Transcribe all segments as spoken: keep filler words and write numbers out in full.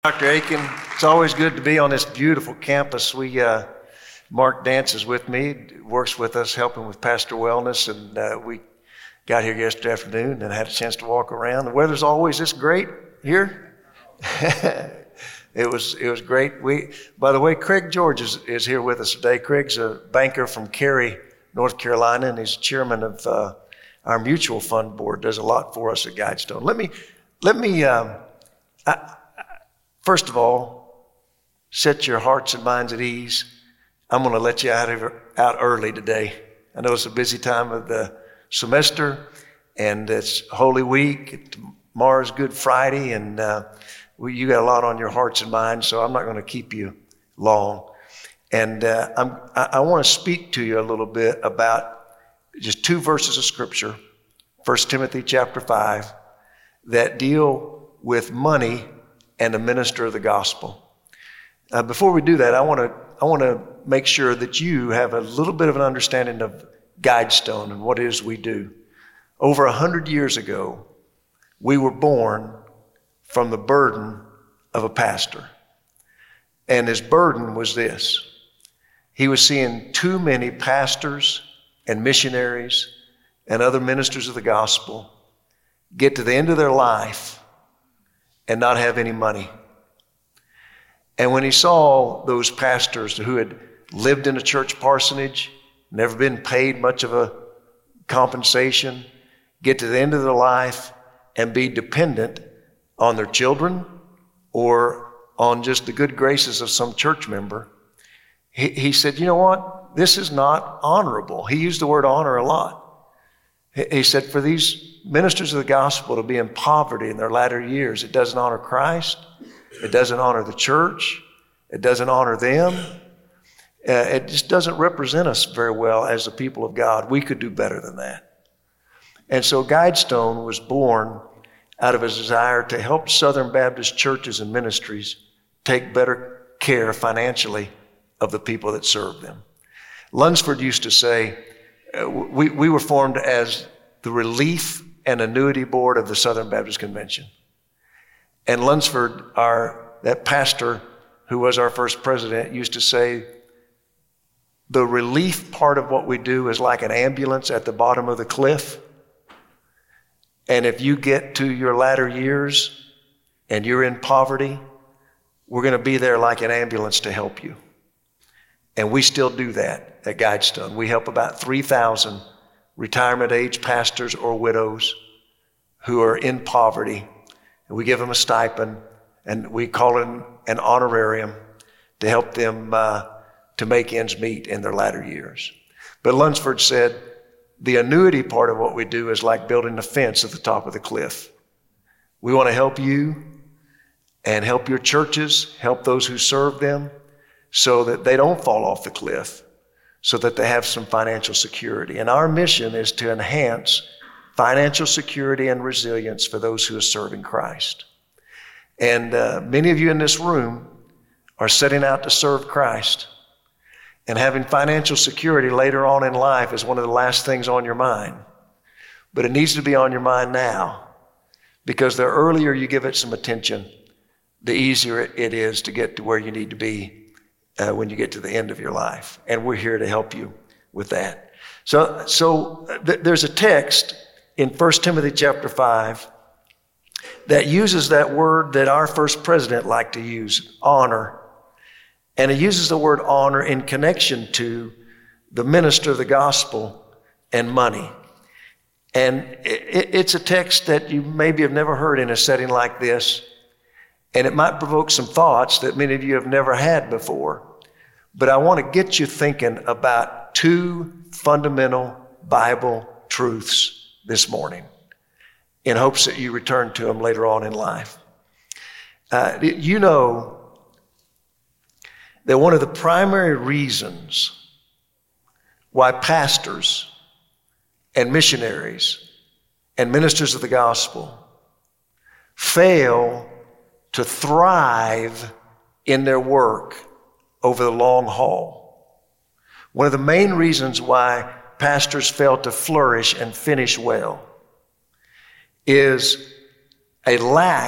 Doctor Aiken, it's always good to be on this beautiful campus. We, uh, Mark Dance is with me, works with us, helping with Pastor Wellness, and uh, we got here yesterday afternoon and had a chance to walk around. The weather's always this great here. It was it was great. We, by the way, Craig George is, is here with us today. Craig's a banker from Cary, North Carolina, and he's chairman of uh, our mutual fund board. Does a lot for us at Guidestone. Let me let me. Um, I, First of all, set your hearts and minds at ease. I'm going to let you out of out early today. I know it's a busy time of the semester, and it's Holy Week. Tomorrow's Good Friday, and uh, we, you got a lot on your hearts and minds, so I'm not going to keep you long. And uh, I'm, I, I want to speak to you a little bit about just two verses of Scripture, First Timothy chapter five, that deal with money and a minister of the gospel. Uh, before we do that, I want to I want to make sure that you have a little bit of an understanding of Guidestone and what it is we do. Over a hundred years ago, we were born from the burden of a pastor. And his burden was this. He was seeing too many pastors and missionaries and other ministers of the gospel get to the end of their life and not have any money. And when he saw those pastors who had lived in a church parsonage, never been paid much of a compensation, get to the end of their life and be dependent on their children or on just the good graces of some church member, he, he said, you know what? This is not honorable. He used the word honor a lot. He, he said, for these ministers of the gospel to be in poverty in their latter years, it doesn't honor Christ. It doesn't honor the church. It doesn't honor them. Uh, it just doesn't represent us very well as the people of God. We could do better than that. And so Guidestone was born out of a desire to help Southern Baptist churches and ministries take better care financially of the people that serve them. Lunsford used to say, uh, we, we were formed as the Relief and Annuity Board of the Southern Baptist Convention. And Lunsford, our that pastor who was our first president, used to say, the relief part of what we do is like an ambulance at the bottom of the cliff. And if you get to your latter years and you're in poverty, we're going to be there like an ambulance to help you. And we still do that at Guidestone. We help about three thousand retirement age pastors or widows who are in poverty. And we give them a stipend, and we call it an, an honorarium to help them uh, to make ends meet in their latter years. But Lunsford said, the annuity part of what we do is like building a fence at the top of the cliff. We want to help you and help your churches, help those who serve them, so that they don't fall off the cliff, so that they have some financial security. And our mission is to enhance financial security and resilience for those who are serving Christ. And uh, many of you in this room are setting out to serve Christ. And having financial security later on in life is one of the last things on your mind. But it needs to be on your mind now, because the earlier you give it some attention, the easier it is to get to where you need to be Uh, when you get to the end of your life. And we're here to help you with that. So, so th- there's a text in First Timothy chapter five that uses that word that our first president liked to use, honor. And it uses the word honor in connection to the minister of the gospel and money. And it, it's a text that you maybe have never heard in a setting like this. And it might provoke some thoughts that many of you have never had before. But I want to get you thinking about two fundamental Bible truths this morning in hopes that you return to them later on in life. Uh, you know that one of the primary reasons why pastors and missionaries and ministers of the gospel fail to thrive in their work over the long haul. One of the main reasons why pastors fail to flourish and finish well is a lack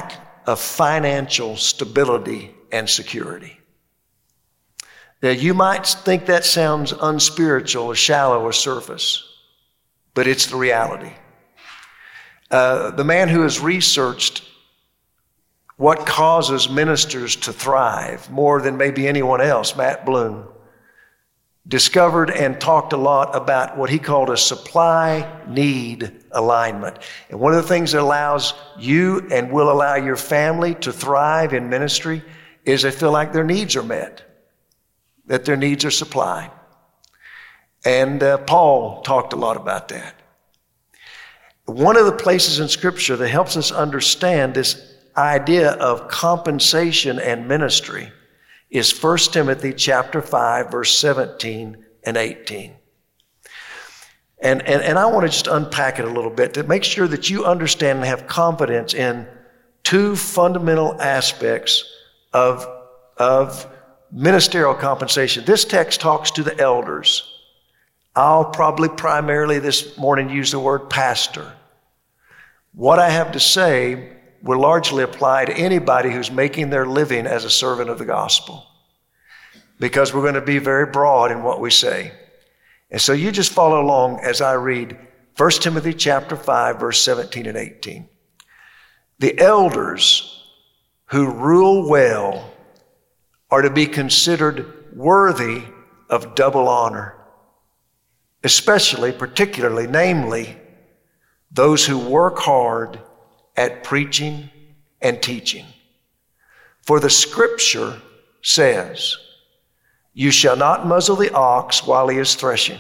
of financial stability and security. Now, you might think that sounds unspiritual or shallow or surface, but it's the reality. Uh, the man who has researched what causes ministers to thrive more than maybe anyone else, Matt Bloom, discovered and talked a lot about what he called a supply-need alignment. And one of the things that allows you and will allow your family to thrive in ministry is they feel like their needs are met, that their needs are supplied. And uh, Paul talked a lot about that. One of the places in Scripture that helps us understand this idea of compensation and ministry is First Timothy chapter five, verse seventeen and eighteen. And, and, and I want to just unpack it a little bit to make sure that you understand and have confidence in two fundamental aspects of, of ministerial compensation. This text talks to the elders. I'll probably primarily this morning use the word pastor. What I have to say will largely apply to anybody who's making their living as a servant of the gospel, because we're going to be very broad in what we say. And so you just follow along as I read First Timothy chapter five, verse seventeen and eighteen. The elders who rule well are to be considered worthy of double honor, especially, particularly, namely, those who work hard at preaching and teaching. For the Scripture says, "You shall not muzzle the ox while he is threshing,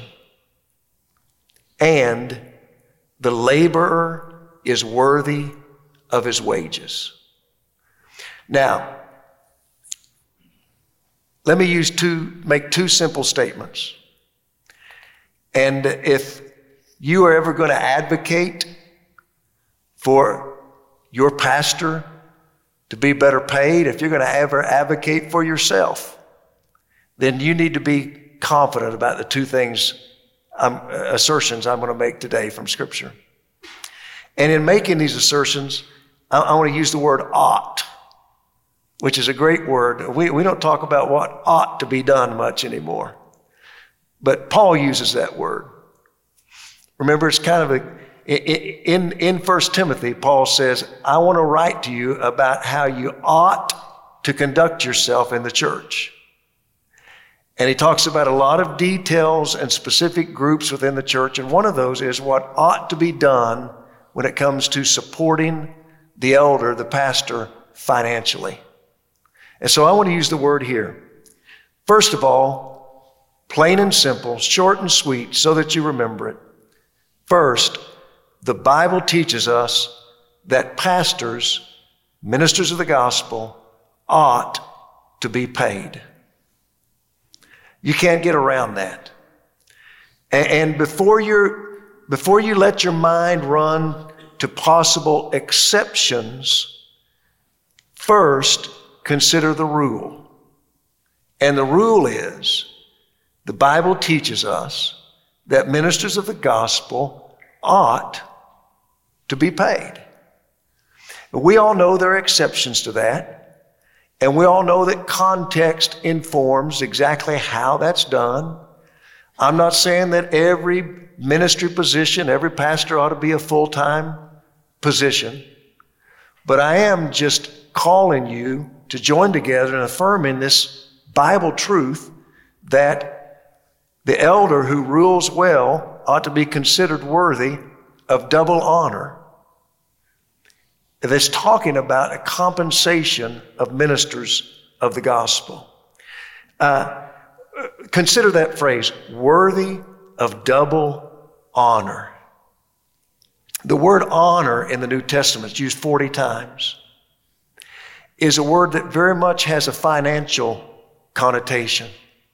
and the laborer is worthy of his wages." Now, let me use two, make two simple statements. And if you are ever going to advocate for your pastor to be better paid, if you're going to ever advocate for yourself, then you need to be confident about the two things, um, assertions I'm going to make today from Scripture. And in making these assertions, I, I want to use the word ought, which is a great word. We, we don't talk about what ought to be done much anymore, but Paul uses that word. Remember, it's kind of a, in, in First Timothy, Paul says, I want to write to you about how you ought to conduct yourself in the church. And he talks about a lot of details and specific groups within the church. And one of those is what ought to be done when it comes to supporting the elder, the pastor, financially. And so I want to use the word here. First of all, plain and simple, short and sweet, so that you remember it. First, the Bible teaches us that pastors, ministers of the gospel, ought to be paid. You can't get around that. And before you're, before you let your mind run to possible exceptions, first consider the rule. And the rule is, the Bible teaches us that ministers of the gospel ought to be paid. We all know there are exceptions to that, and we all know that context informs exactly how that's done. I'm not saying that every ministry position, every pastor ought to be a full-time position, but I am just calling you to join together and affirming this Bible truth that the elder who rules well ought to be considered worthy of double honor. That's talking about a compensation of ministers of the gospel. Uh, consider that phrase, worthy of double honor. The word honor in the New Testament is used forty times. Is a word that very much has a financial connotation.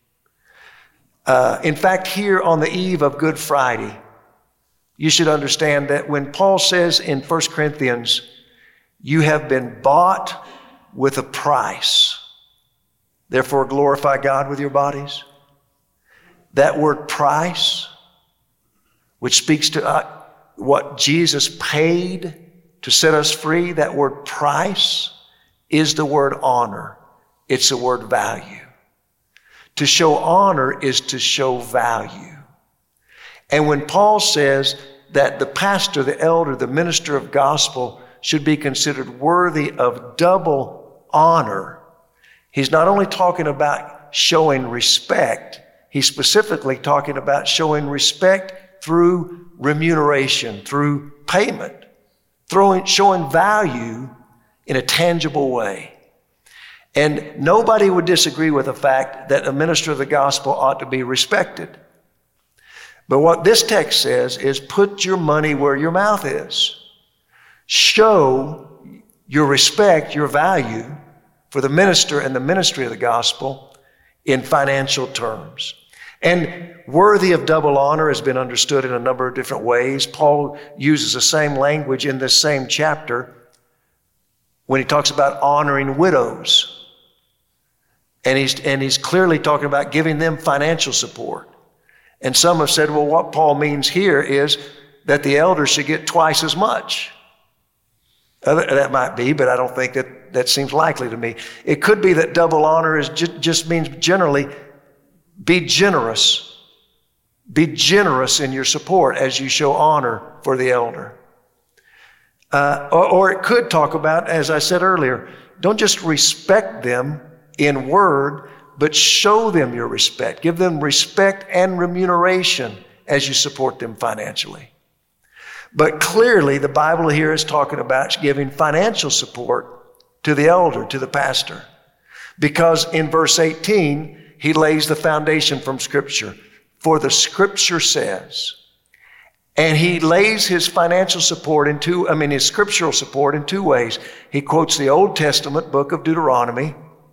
Uh, in fact, here on the eve of Good Friday, you should understand that when Paul says in First Corinthians, you have been bought with a price, therefore glorify God with your bodies. That word price, which speaks to uh, what Jesus paid to set us free, that word price is the word honor. It's the word value. To show honor is to show value. And when Paul says that the pastor, the elder, the minister of gospel should be considered worthy of double honor, he's not only talking about showing respect, he's specifically talking about showing respect through remuneration, through payment, throwing, showing value in a tangible way. And nobody would disagree with the fact that a minister of the gospel ought to be respected. But what this text says is put your money where your mouth is. Show your respect, your value for the minister and the ministry of the gospel in financial terms. And worthy of double honor has been understood in a number of different ways. Paul uses the same language in this same chapter when he talks about honoring widows. And he's, and he's clearly talking about giving them financial support. And some have said, well, what Paul means here is that the elders should get twice as much. That might be, but I don't think that that seems likely to me. It could be that double honor is ju- just means generally be generous. Be generous in your support as you show honor for the elder. Uh, or, or it could talk about, as I said earlier, don't just respect them in word, but show them your respect. Give them respect and remuneration as you support them financially. But clearly, the Bible here is talking about giving financial support to the elder, to the pastor. Because in verse eighteen, he lays the foundation from Scripture. For the Scripture says, and he lays his financial support in two, I mean, his scriptural support in two ways. He quotes the Old Testament book of Deuteronomy,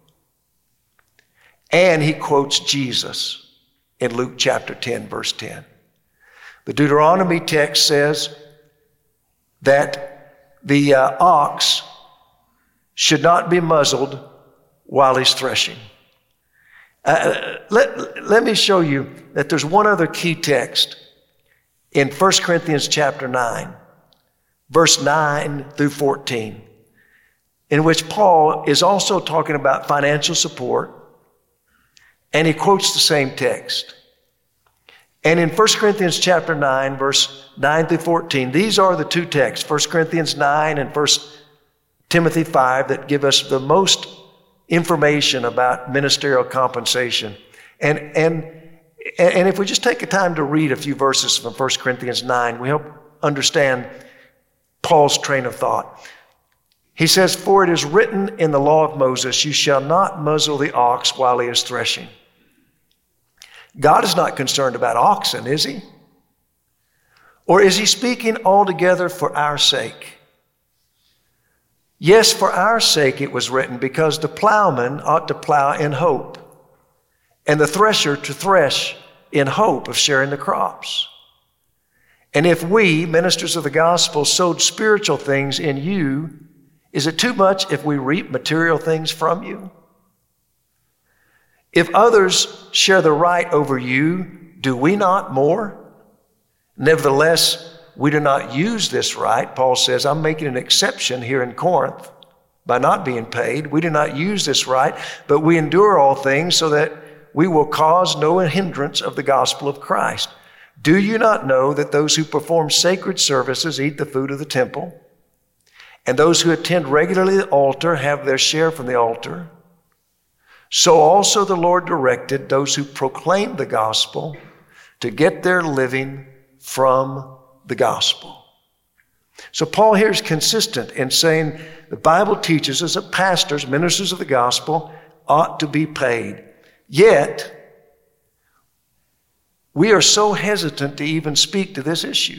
and he quotes Jesus in Luke chapter ten, verse ten. The Deuteronomy text says that the uh, ox should not be muzzled while he's threshing. Uh, let, let me show you that there's one other key text in First Corinthians chapter nine, verse nine through fourteen, in which Paul is also talking about financial support, and he quotes the same text. And in First Corinthians chapter nine, verse nine through fourteen, these are the two texts, First Corinthians nine and First Timothy five, that give us the most information about ministerial compensation. And, and, and if we just take the time to read a few verses from First Corinthians nine, we help understand Paul's train of thought. He says, for it is written in the law of Moses, you shall not muzzle the ox while he is threshing. God is not concerned about oxen, is he? Or is he speaking altogether for our sake? Yes, for our sake it was written, because the plowman ought to plow in hope, and the thresher to thresh in hope of sharing the crops. And if we, ministers of the gospel, sowed spiritual things in you, is it too much if we reap material things from you? If others share the right over you, do we not more? Nevertheless, we do not use this right. Paul says, I'm making an exception here in Corinth by not being paid. We do not use this right, but we endure all things so that we will cause no hindrance of the gospel of Christ. Do you not know that those who perform sacred services eat the food of the temple, and those who attend regularly the altar have their share from the altar? So also the Lord directed those who proclaim the gospel to get their living from the gospel. So Paul here is consistent in saying the Bible teaches us that pastors, ministers of the gospel, ought to be paid. Yet, we are so hesitant to even speak to this issue.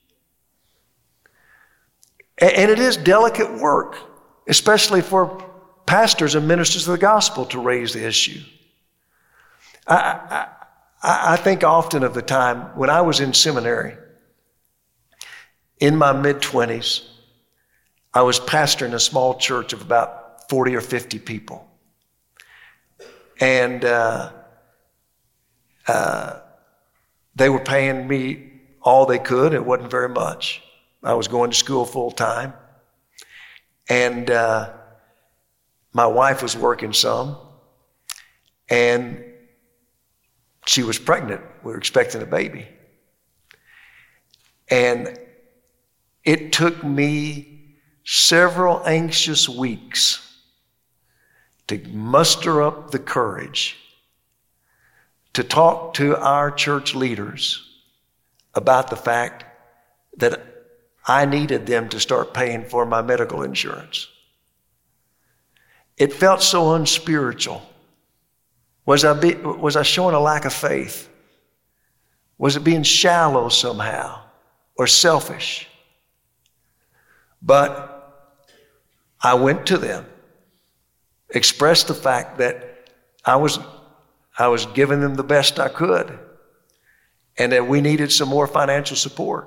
And it is delicate work, especially for pastors and ministers of the gospel, to raise the issue. I, I, I think often of the time when I was in seminary, in my mid-twenties, I was pastoring a small church of about forty or fifty people. And uh, uh, they were paying me all they could. It wasn't very much. I was going to school full time. And uh, my wife was working some, and she was pregnant. We were expecting a baby. And it took me several anxious weeks to muster up the courage to talk to our church leaders about the fact that I needed them to start paying for my medical insurance. It felt so unspiritual. Was I, be, was I showing a lack of faith? Was it being shallow somehow or selfish? But I went to them, expressed the fact that I was, I was giving them the best I could and that we needed some more financial support.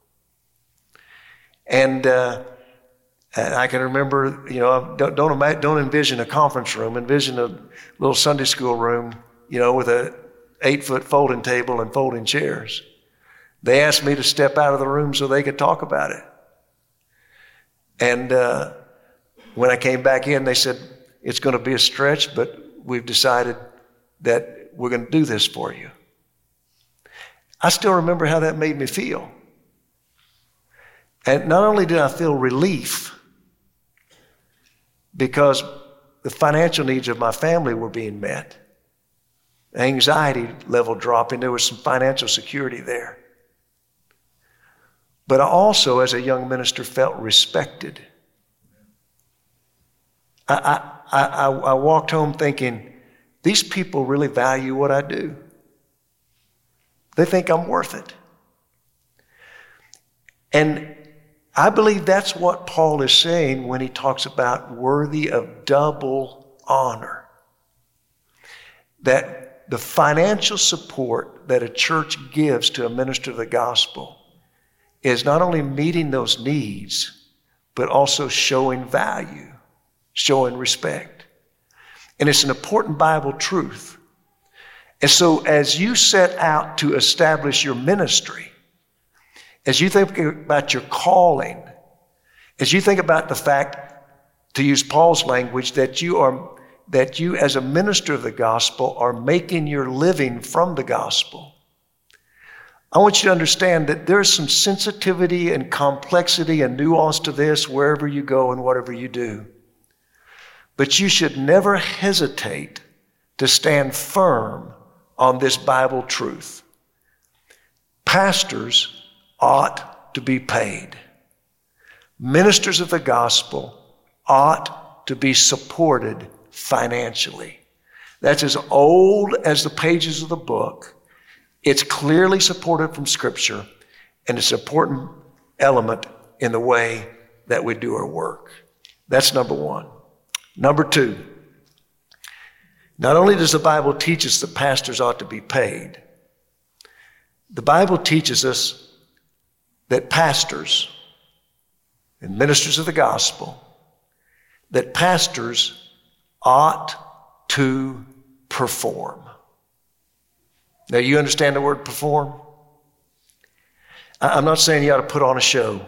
And, uh, and I can remember, you know, don't, don't, imagine, don't envision a conference room, envision a little Sunday school room, you know, with a eight foot folding table and folding chairs. They asked me to step out of the room so they could talk about it. And uh, when I came back in, they said, it's going to be a stretch, but we've decided that we're going to do this for you. I still remember how that made me feel. And not only did I feel relief because the financial needs of my family were being met, anxiety level dropping, there was some financial security there. But I also, as a young minister, felt respected. I, I, I, I walked home thinking, these people really value what I do. They think I'm worth it. And I believe that's what Paul is saying when he talks about worthy of double honor. That the financial support that a church gives to a minister of the gospel is not only meeting those needs, but also showing value, showing respect. And it's an important Bible truth. And so as you set out to establish your ministry, as you think about your calling, as you think about the fact, to use Paul's language, that you are, that you as a minister of the gospel are making your living from the gospel, I want you to understand that there's some sensitivity and complexity and nuance to this wherever you go and whatever you do. But you should never hesitate to stand firm on this Bible truth. Pastors ought to be paid. Ministers of the gospel ought to be supported financially. That's as old as the pages of the book. It's clearly supported from Scripture, and it's an important element in the way that we do our work. That's number one. Number two, not only does the Bible teach us that pastors ought to be paid, the Bible teaches us that pastors and ministers of the gospel, that pastors ought to perform. Now, you understand the word perform? I'm not saying you ought to put on a show.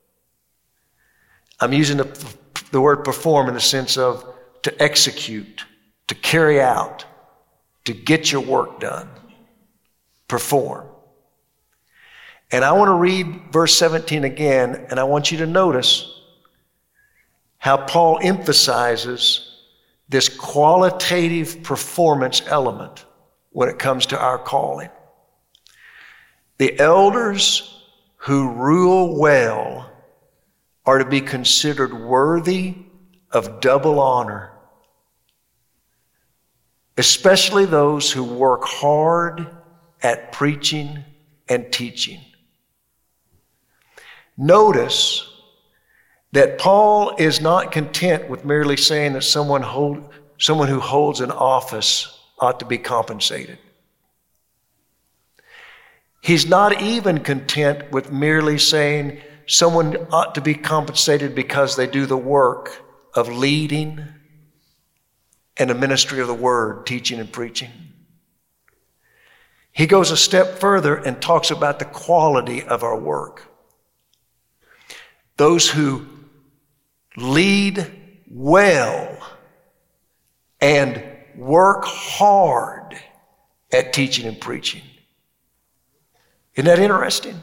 I'm using the, the word perform in the sense of to execute, to carry out, to get your work done. Perform. And I want to read verse seventeen again, and I want you to notice how Paul emphasizes this qualitative performance element when it comes to our calling. The elders who rule well are to be considered worthy of double honor, especially those who work hard at preaching and teaching. Notice that Paul is not content with merely saying that someone hold, someone who holds an office ought to be compensated. He's not even content with merely saying someone ought to be compensated because they do the work of leading and the ministry of the word, teaching and preaching. He goes a step further and talks about the quality of our work. Those who lead well and work hard at teaching and preaching. Isn't that interesting?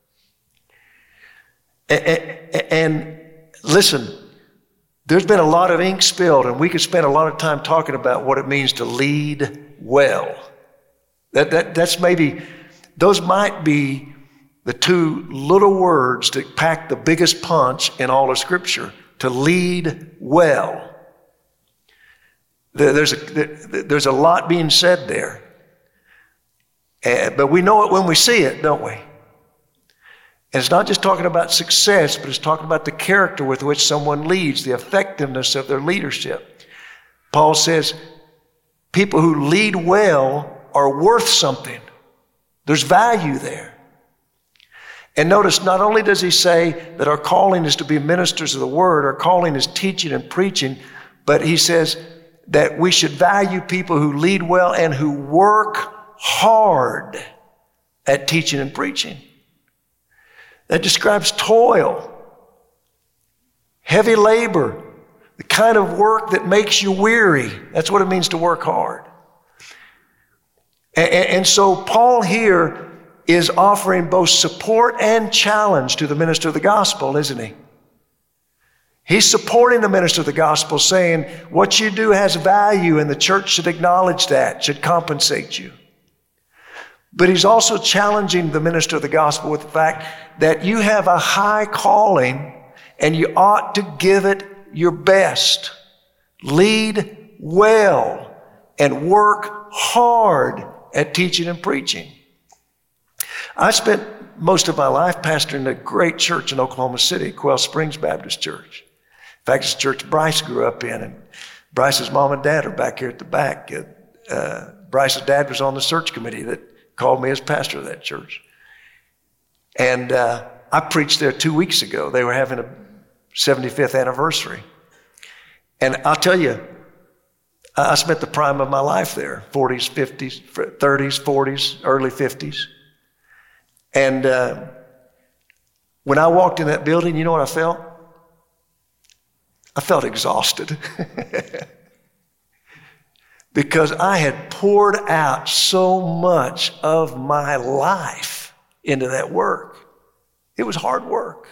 And listen, there's been a lot of ink spilled, and we could spend a lot of time talking about what it means to lead well. That, that, that's maybe, those might be the two little words that pack the biggest punch in all of Scripture, to lead well. There's a, there's a lot being said there. Uh, but we know it when we see it, don't we? And it's not just talking about success, but it's talking about the character with which someone leads, the effectiveness of their leadership. Paul says, people who lead well are worth something. There's value there. And notice, not only does he say that our calling is to be ministers of the word, our calling is teaching and preaching, but he says that we should value people who lead well and who work hard at teaching and preaching. That describes toil, heavy labor, the kind of work that makes you weary. That's what it means to work hard. And, and so Paul here is offering both support and challenge to the minister of the gospel, isn't he? He's supporting the minister of the gospel, saying what you do has value and the church should acknowledge that, should compensate you. But he's also challenging the minister of the gospel with the fact that you have a high calling and you ought to give it your best. Lead well and work hard at teaching and preaching. I spent most of my life pastoring a great church in Oklahoma City, Quail Springs Baptist Church. In fact, it's the church Bryce grew up in, and Bryce's mom and dad are back here at the back. Uh, Bryce's dad was on the search committee that called me as pastor of that church. And uh, I preached there two weeks ago. They were having a seventy-fifth anniversary. And I'll tell you, I spent the prime of my life there, forties, fifties, thirties, forties, early fifties. And uh, when I walked in that building, you know what I felt? I felt exhausted. Because I had poured out so much of my life into that work. It was hard work.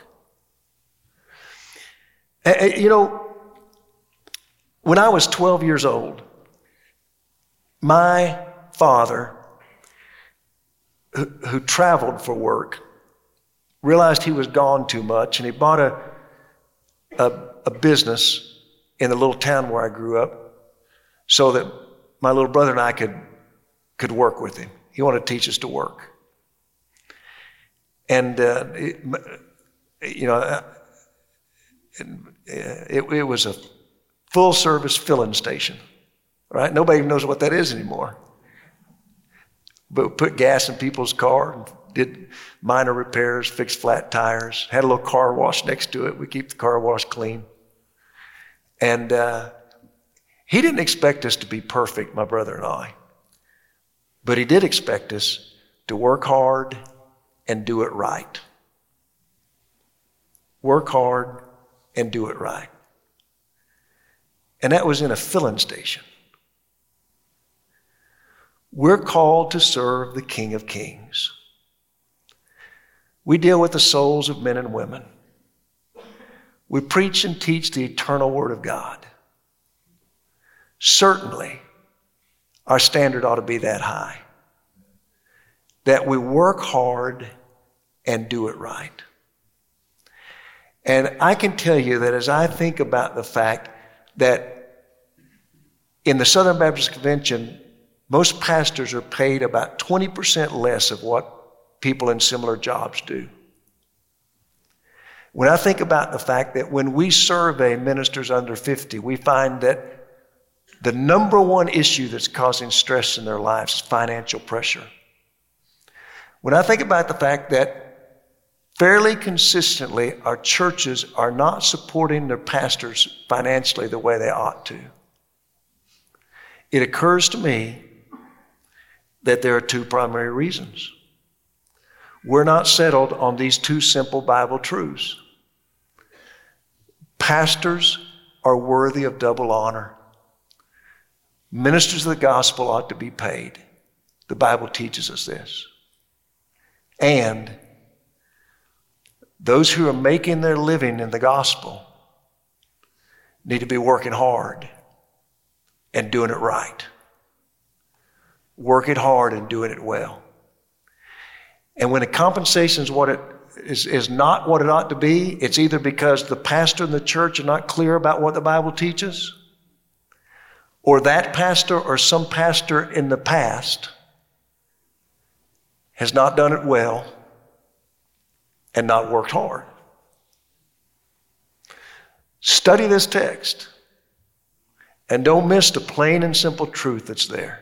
And, you know, when I was twelve years old, my father, who, who traveled for work, realized he was gone too much, and he bought a, a, a business in the little town where I grew up so that my little brother and I could, could work with him. He wanted to teach us to work. And, uh, it, you know, it, it, it was a full-service filling station, right? Nobody even knows what that is anymore. But we put gas in people's car, did minor repairs, fixed flat tires, had a little car wash next to it. We keep the car wash clean. And uh, he didn't expect us to be perfect, my brother and I. But he did expect us to work hard and do it right. Work hard and do it right. And that was in a filling station. We're called to serve the King of Kings. We deal with the souls of men and women. We preach and teach the eternal Word of God. Certainly, our standard ought to be that high, that we work hard and do it right. And I can tell you that as I think about the fact that in the Southern Baptist Convention, most pastors are paid about twenty percent less of what people in similar jobs do. When I think about the fact that when we survey ministers under fifty, we find that the number one issue that's causing stress in their lives is financial pressure. When I think about the fact that fairly consistently our churches are not supporting their pastors financially the way they ought to, it occurs to me that there are two primary reasons. We're not settled on these two simple Bible truths. Pastors are worthy of double honor. Ministers of the gospel ought to be paid. The Bible teaches us this. And those who are making their living in the gospel need to be working hard and doing it right. Working hard and doing it well. And when the compensation is what it is, is not what it ought to be, it's either because the pastor and the church are not clear about what the Bible teaches, or that pastor or some pastor in the past has not done it well and not worked hard. Study this text and don't miss the plain and simple truth that's there.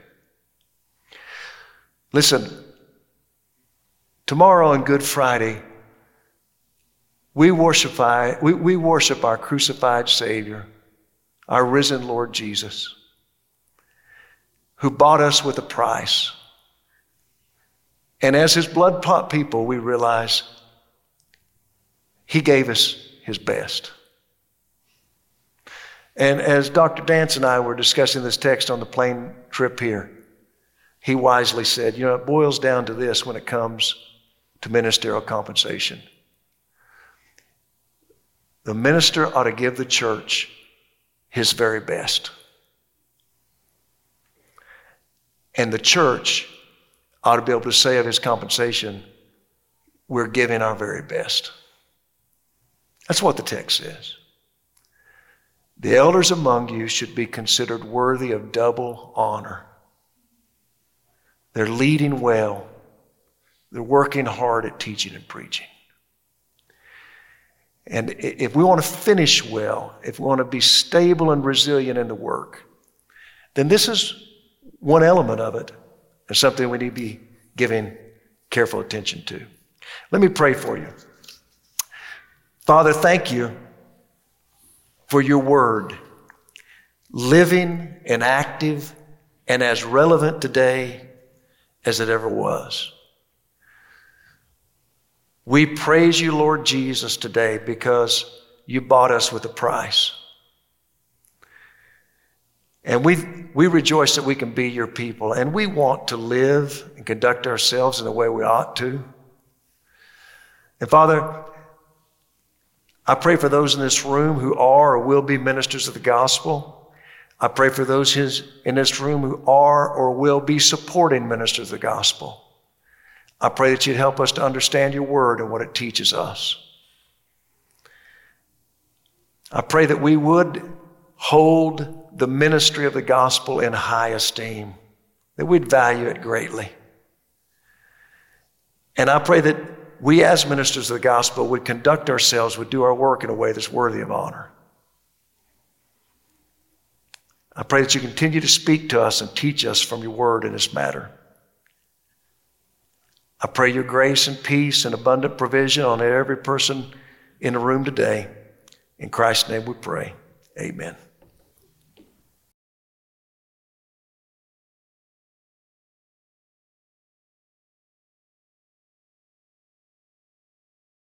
Listen, tomorrow on Good Friday, we worship, we, we worship our crucified Savior, our risen Lord Jesus, who bought us with a price. And as his blood-bought people, we realize he gave us his best. And as Doctor Dance and I were discussing this text on the plane trip here, he wisely said, you know, it boils down to this when it comes to ministerial compensation. The minister ought to give the church his very best. And the church ought to be able to say of his compensation, we're giving our very best. That's what the text says. The elders among you should be considered worthy of double honor. They're leading well. They're working hard at teaching and preaching. And if we want to finish well, if we want to be stable and resilient in the work, then this is one element of it, and something we need to be giving careful attention to. Let me pray for you. Father, thank you for your word, living and active and as relevant today as it ever was. We praise you, Lord Jesus, today because you bought us with a price. And we we rejoice that we can be your people, and we want to live and conduct ourselves in the way we ought to. And Father, I pray for those in this room who are or will be ministers of the gospel. I pray for those in this room who are or will be supporting ministers of the gospel. I pray that you'd help us to understand your word and what it teaches us. I pray that we would hold the ministry of the gospel in high esteem, that we'd value it greatly. And I pray that we as ministers of the gospel would conduct ourselves, would do our work in a way that's worthy of honor. I pray that you continue to speak to us and teach us from your word in this matter. I pray your grace and peace and abundant provision on every person in the room today. In Christ's name we pray. Amen.